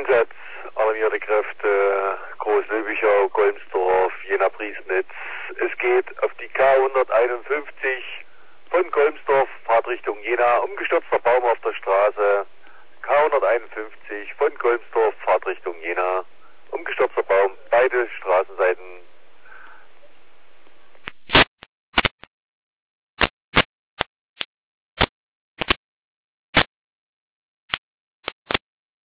Einsatz, alarmierte Kräfte, Großlöbichau, Golmsdorf, Jena-Priesnitz. Es geht auf die K151 von Golmsdorf, Fahrtrichtung Jena, umgestürzter Baum auf der Straße. K151 von Golmsdorf, Fahrtrichtung Jena, umgestürzter Baum, beide Straßenseiten